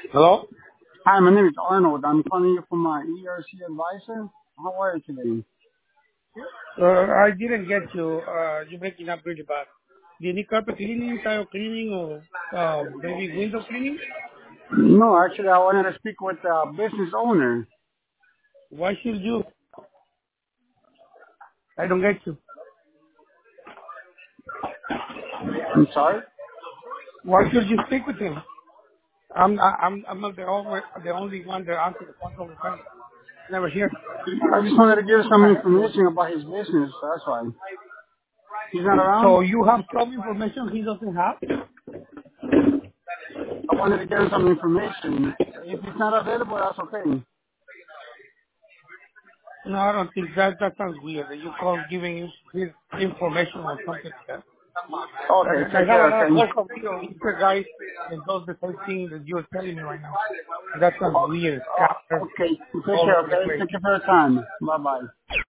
Hello? Hi, my name is Arnold. I'm calling you from my ERC advisor. How are you today? I didn't get you. You're breaking up really bad. Do you need carpet cleaning, tile cleaning, or maybe window cleaning? No, actually, I wanted to speak with the business owner. Why should you? I don't get you. I'm sorry? Why should you speak with him? I'm not the only one that answers the phone all the time. Never here. I just wanted to give some information about his business. That's why. He's not around? So you have some information he doesn't have? I wanted to give him some information. If he's not available, that's okay. No, I don't think that sounds weird. That you call giving his information or something like that. Okay, I take have a care, lot of okay? calls from other guys that does the same thing that you're telling me right now. That sounds weird. Scatter Okay, take all care, over the okay? place. Thank you for your time. Bye-bye.